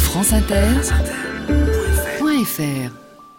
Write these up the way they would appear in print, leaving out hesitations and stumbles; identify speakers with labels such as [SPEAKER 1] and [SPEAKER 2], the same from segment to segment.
[SPEAKER 1] franceinter.fr.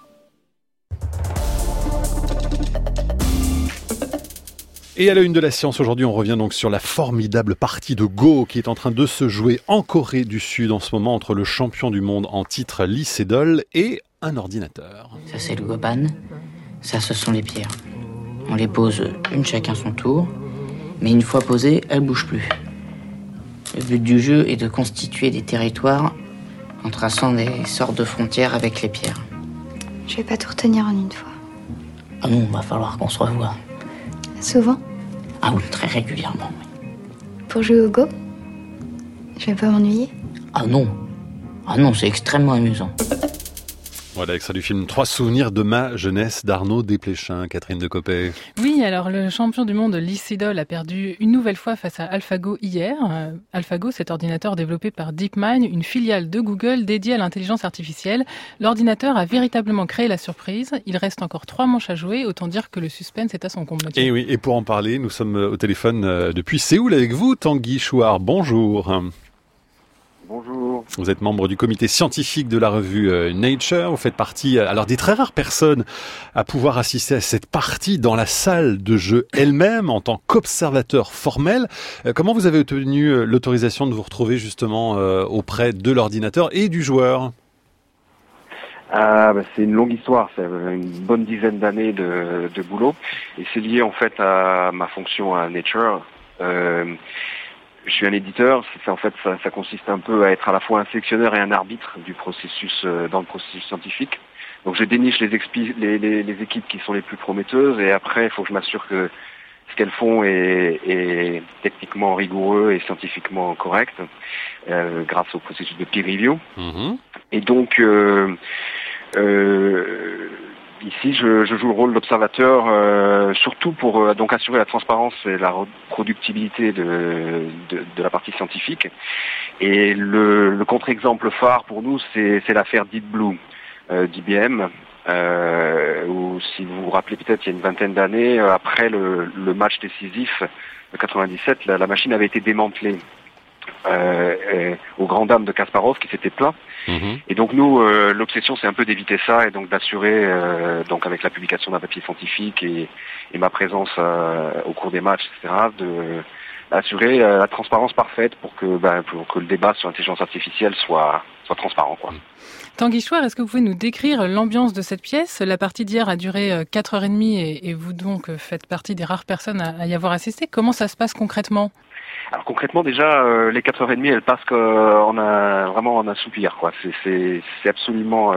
[SPEAKER 2] Et à la une de la science, aujourd'hui, on revient donc sur la formidable partie de Go qui est en train de se jouer en Corée du Sud en ce moment entre le champion du monde en titre Lee Sedol et un ordinateur.
[SPEAKER 3] Ça, c'est le goban. Ça, ce sont les pierres. On les pose une chacun son tour, mais une fois posées, elles bougent plus. Le but du jeu est de constituer des territoires en traçant des sortes de frontières avec les pierres.
[SPEAKER 4] Je vais pas tout retenir en une fois.
[SPEAKER 3] Ah non, va falloir qu'on se revoie.
[SPEAKER 4] Souvent?
[SPEAKER 3] Ah oui, très régulièrement, oui.
[SPEAKER 4] Pour jouer au Go? Je vais pas m'ennuyer?
[SPEAKER 3] Ah non, c'est extrêmement amusant.
[SPEAKER 2] Voilà, extrait du film 3 souvenirs de ma jeunesse d'Arnaud Desplechin, Catherine Decopé.
[SPEAKER 5] Oui, alors le champion du monde Lee Sedol a perdu une nouvelle fois face à AlphaGo hier. AlphaGo, cet ordinateur développé par DeepMind, une filiale de Google dédiée à l'intelligence artificielle. L'ordinateur a véritablement créé la surprise. Il reste encore 3 manches à jouer, autant dire que le suspense est à son comble.
[SPEAKER 2] Et oui, et pour en parler, nous sommes au téléphone depuis Séoul avec vous, Tanguy Chouard. Bonjour.
[SPEAKER 6] Bonjour.
[SPEAKER 2] Vous êtes membre du comité scientifique de la revue Nature. Vous faites partie alors des très rares personnes à pouvoir assister à cette partie dans la salle de jeu elle-même en tant qu'observateur formel. Comment vous avez obtenu l'autorisation de vous retrouver justement auprès de l'ordinateur et du joueur ?
[SPEAKER 6] C'est une longue histoire, c'est une bonne dizaine d'années de boulot et c'est lié en fait à ma fonction à Nature. Je suis un éditeur, ça consiste un peu à être à la fois un sélectionneur et un arbitre du processus, dans le processus scientifique. Donc je déniche les équipes qui sont les plus prometteuses et après il faut que je m'assure que ce qu'elles font est techniquement rigoureux et scientifiquement correct, grâce au processus de peer review.
[SPEAKER 2] Mmh.
[SPEAKER 6] Et donc ici, je joue le rôle d'observateur, surtout pour donc assurer la transparence et la reproductibilité de la partie scientifique. Et le contre-exemple phare pour nous, c'est l'affaire Deep Blue d'IBM, où si vous vous rappelez peut-être, il y a une vingtaine d'années, après le match décisif de 97, la machine avait été démantelée. Aux grandes dames de Kasparov qui s'était plaint. Mmh. Et donc nous, l'obsession c'est un peu d'éviter ça et donc d'assurer, donc avec la publication d'un papier scientifique et ma présence au cours des matchs, etc., d'assurer la transparence parfaite pour que le débat sur l'intelligence artificielle soit transparent, quoi.
[SPEAKER 5] Tanguy Chouard, est-ce que vous pouvez nous décrire l'ambiance de cette pièce ? La partie d'hier a duré 4h30 et vous donc faites partie des rares personnes à y avoir assisté. Comment ça se passe concrètement ?
[SPEAKER 6] Alors concrètement déjà, les 4h30 elles passent qu'on a vraiment en un soupir, quoi. C'est absolument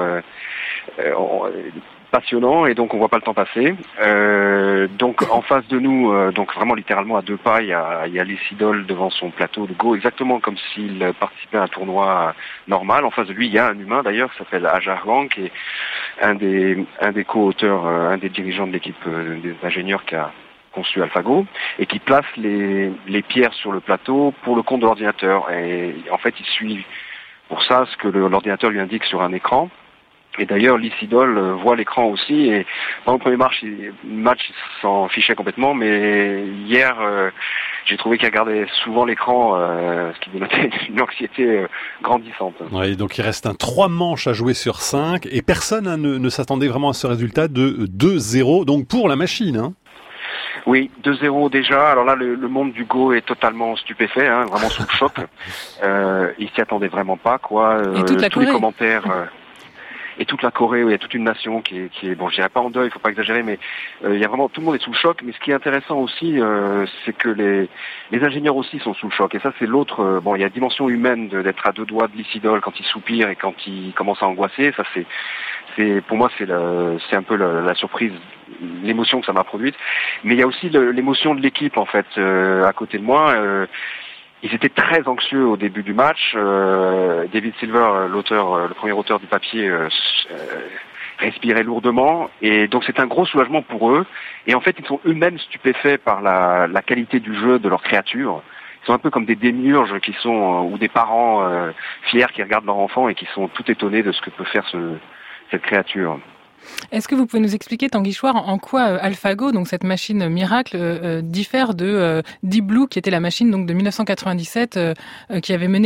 [SPEAKER 6] passionnant et donc on voit pas le temps passer. Donc en face de nous, donc vraiment littéralement à 2 pas, il y a Lee Sedol devant son plateau de Go, exactement comme s'il participait à un tournoi normal. En face de lui, il y a un humain d'ailleurs qui s'appelle Ajar Wang, qui est un des co-auteurs, un des dirigeants de l'équipe des ingénieurs qui a conçu AlphaGo et qui place les pierres sur le plateau pour le compte de l'ordinateur. Et en fait, il suit pour ça ce que l'ordinateur lui indique sur un écran. Et d'ailleurs, Lee Sedol voit l'écran aussi. Et pendant le premier match, il s'en fichait complètement. Mais hier, j'ai trouvé qu'il regardait souvent l'écran, ce qui dénotait une anxiété grandissante.
[SPEAKER 2] Oui, donc il reste 3 manches à jouer sur 5 et personne ne s'attendait vraiment à ce résultat de 2-0. Donc pour la machine, hein.
[SPEAKER 6] Oui, 2-0 déjà. Alors là, le monde du Go est totalement stupéfait, hein, vraiment sous le choc. Il s'y attendait vraiment pas, quoi.
[SPEAKER 5] Et toute la
[SPEAKER 6] tous
[SPEAKER 5] Corée.
[SPEAKER 6] Les commentaires et toute la Corée, où il y a toute une nation qui est bon, je dirais pas en deuil, il faut pas exagérer, mais il y a vraiment tout le monde est sous le choc. Mais ce qui est intéressant aussi, c'est que les ingénieurs aussi sont sous le choc. Et ça, c'est l'autre. Il y a la dimension humaine d'être à 2 doigts de Lee Sedol quand il soupire et quand il commence à angoisser. Ça, pour moi, c'est un peu la surprise, l'émotion que ça m'a produite. Mais il y a aussi l'émotion de l'équipe, en fait, à côté de moi. Ils étaient très anxieux au début du match. David Silver, le premier auteur du papier, respirait lourdement. Et donc c'est un gros soulagement pour eux. Et en fait, ils sont eux-mêmes stupéfaits par la qualité du jeu de leur créature. Ils sont un peu comme des démiurges qui sont, ou des parents fiers qui regardent leur enfant et qui sont tout étonnés de ce que peut faire cette créature.
[SPEAKER 5] Est-ce que vous pouvez nous expliquer, Tanguy Chouard, en quoi AlphaGo, donc cette machine miracle, diffère de Deep Blue, qui était la machine donc de 1997, qui avait mené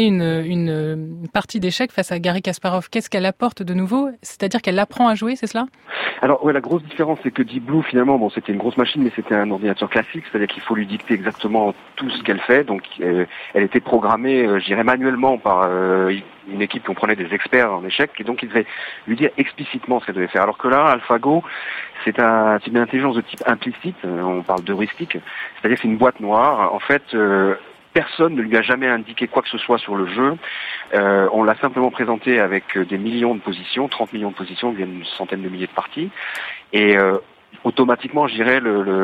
[SPEAKER 5] une partie d'échecs face à Garry Kasparov. Qu'est-ce qu'elle apporte de nouveau? C'est-à-dire qu'elle apprend à jouer, c'est cela?
[SPEAKER 6] Alors ouais, la grosse différence, c'est que Deep Blue, finalement, bon, c'était une grosse machine, mais c'était un ordinateur classique, c'est-à-dire qu'il faut lui dicter exactement tout ce qu'elle fait. Donc, elle était programmée, je dirais, manuellement par une équipe qui comprenait des experts en échecs, et donc ils devaient lui dire explicitement ce qu'elle devait faire. Alors que là, AlphaGo, c'est une intelligence de type implicite, on parle d'heuristique, c'est-à-dire que c'est une boîte noire. En fait, personne ne lui a jamais indiqué quoi que ce soit sur le jeu. On l'a simplement présenté avec des millions de positions, 30 millions de positions, il y a une centaine de milliers de parties, et automatiquement, je dirais,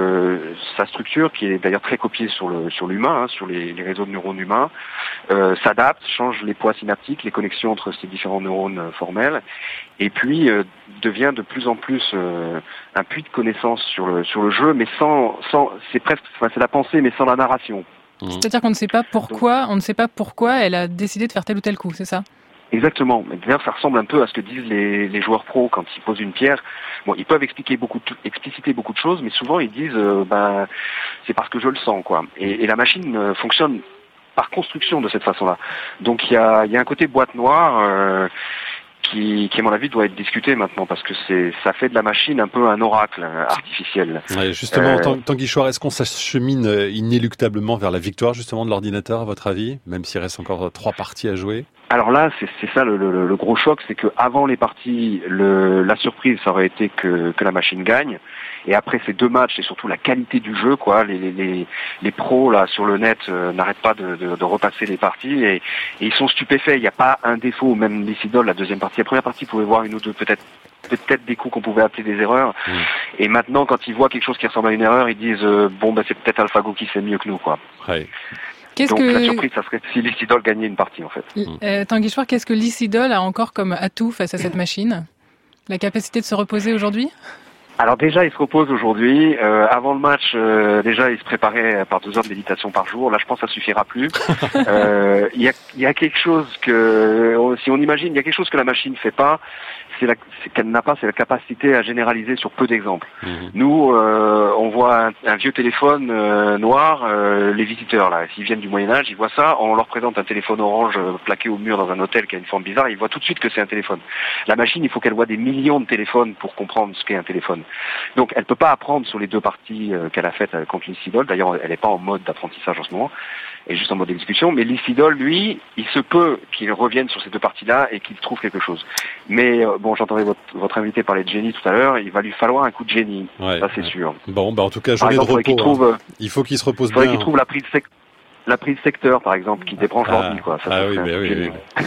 [SPEAKER 6] sa structure, qui est d'ailleurs très copiée sur l'humain, sur les réseaux de neurones humains, s'adapte, change les poids synaptiques, les connexions entre ces différents neurones formels, et puis devient de plus en plus un puits de connaissances sur le jeu, mais c'est la pensée, mais sans la narration.
[SPEAKER 5] C'est-à-dire qu'on ne sait pas pourquoi elle a décidé de faire tel ou tel coup, c'est ça?
[SPEAKER 6] Exactement. D'ailleurs, ça ressemble un peu à ce que disent les joueurs pros quand ils posent une pierre. Bon, ils peuvent expliciter beaucoup de choses, mais souvent ils disent, c'est parce que je le sens, quoi. Et la machine fonctionne par construction de cette façon-là. Donc il y a un côté boîte noire qui à mon avis doit être discuté maintenant, parce que ça fait de la machine un peu un oracle artificiel.
[SPEAKER 2] Ouais, justement, Tanguy Chouard, est-ce qu'on s'achemine inéluctablement vers la victoire justement de l'ordinateur, à votre avis, même s'il reste encore 3 parties à jouer?
[SPEAKER 6] Alors là, c'est ça le gros choc, c'est que avant les parties, la surprise, ça aurait été que la machine gagne. Et après ces 2 matchs, et surtout la qualité du jeu, quoi, les pros là sur le net n'arrêtent pas de repasser les parties, et ils sont stupéfaits. Il n'y a pas un défaut, même Licidol, la deuxième partie. La première partie, pouvait voir une ou deux peut-être des coups qu'on pouvait appeler des erreurs. Et maintenant, quand ils voient quelque chose qui ressemble à une erreur, ils disent c'est peut-être AlphaGo qui sait mieux que nous, quoi.
[SPEAKER 2] Ouais.
[SPEAKER 6] Donc la surprise, ça serait si Licidol gagnait une partie, en fait.
[SPEAKER 5] Tanguy Chouard, qu'est-ce que Licidol a encore comme atout face à cette machine? La capacité de se reposer aujourd'hui?
[SPEAKER 6] Alors déjà, il se repose aujourd'hui. Avant le match, déjà, il se préparait par 2 heures de méditation par jour. Là, je pense que ça suffira plus. Il y a quelque chose si on imagine, il y a quelque chose que la machine ne fait pas, qu'elle n'a pas, c'est la capacité à généraliser sur peu d'exemples. Nous, on voit un vieux téléphone noir, les visiteurs là, s'ils viennent du Moyen-Âge, ils voient ça, on leur présente un téléphone orange plaqué au mur dans un hôtel qui a une forme bizarre, ils voient tout de suite que c'est un téléphone. La machine, il faut qu'elle voit des millions de téléphones pour comprendre ce qu'est un téléphone. Donc elle peut pas apprendre sur les 2 parties qu'elle a faites contre Licidol. D'ailleurs, elle n'est pas en mode d'apprentissage en ce moment, elle est juste en mode d'exécution. Mais Licidol, lui, il se peut qu'il revienne sur ces 2 parties-là et qu'il trouve quelque chose. Mais j'entendais votre invité parler de génie tout à l'heure, il va lui falloir un coup de génie, ça c'est sûr.
[SPEAKER 2] Bon, en tout cas, journée de repos. Il faut qu'il se repose bien.
[SPEAKER 6] Il faudrait qu'il trouve la prise secteur, par exemple, qui débranche l'ordi, quoi.
[SPEAKER 2] Oui.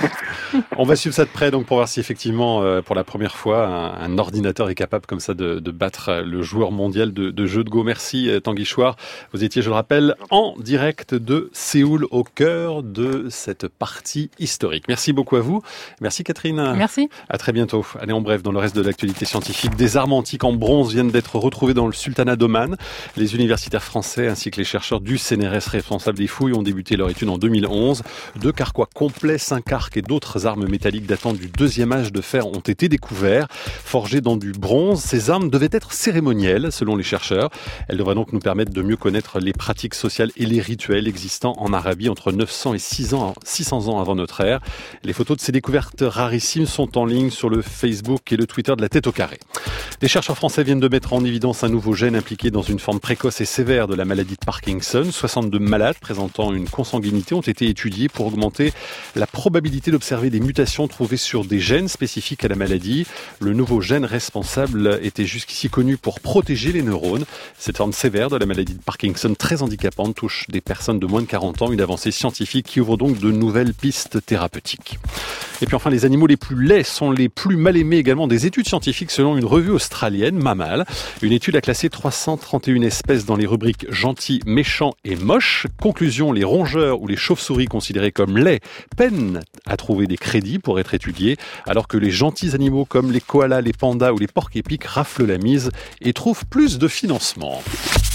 [SPEAKER 2] On va suivre ça de près, donc, pour voir si effectivement, pour la première fois, un ordinateur est capable comme ça de battre le joueur mondial de jeux de Go. Merci, Tanguy Chouard. Vous étiez, je le rappelle, en direct de Séoul, au cœur de cette partie historique. Merci beaucoup à vous. Merci, Catherine.
[SPEAKER 5] Merci.
[SPEAKER 2] À très bientôt. Allez, en bref, dans le reste de l'actualité scientifique, des armes antiques en bronze viennent d'être retrouvées dans le sultanat d'Oman. Les universitaires français ainsi que les chercheurs du CNRS responsables des fouilles ont débuté leur étude en 2011. 2 carquois complets, 5 arcs et d'autres armes métalliques datant du 2e âge de fer ont été découverts. Forgées dans du bronze, ces armes devaient être cérémonielles, selon les chercheurs. Elles devraient donc nous permettre de mieux connaître les pratiques sociales et les rituels existants en Arabie entre 900 et 600 ans avant notre ère. Les photos de ces découvertes rarissimes sont en ligne sur le Facebook et le Twitter de la Tête au Carré. Les chercheurs français viennent de mettre en évidence un nouveau gène impliqué dans une forme précoce et sévère de la maladie de Parkinson. 62 malades présentant une consanguinité ont été étudiés pour augmenter la probabilité d'observer des mutations trouvées sur des gènes spécifiques à la maladie. Le nouveau gène responsable était jusqu'ici connu pour protéger les neurones. Cette forme sévère de la maladie de Parkinson, très handicapante, touche des personnes de moins de 40 ans. Une avancée scientifique qui ouvre donc de nouvelles pistes thérapeutiques. Et puis enfin, les animaux les plus laids sont les plus mal aimés également. Des études scientifiques selon une revue australienne, Mammal. Une étude a classé 331 espèces dans les rubriques gentils, méchants et moches. Conclusion, les rongeurs ou les chauves-souris considérés comme laids peinent à trouver des crédits pour être étudiés, alors que les gentils animaux comme les koalas, les pandas ou les porcs-épics raflent la mise et trouvent plus de financement.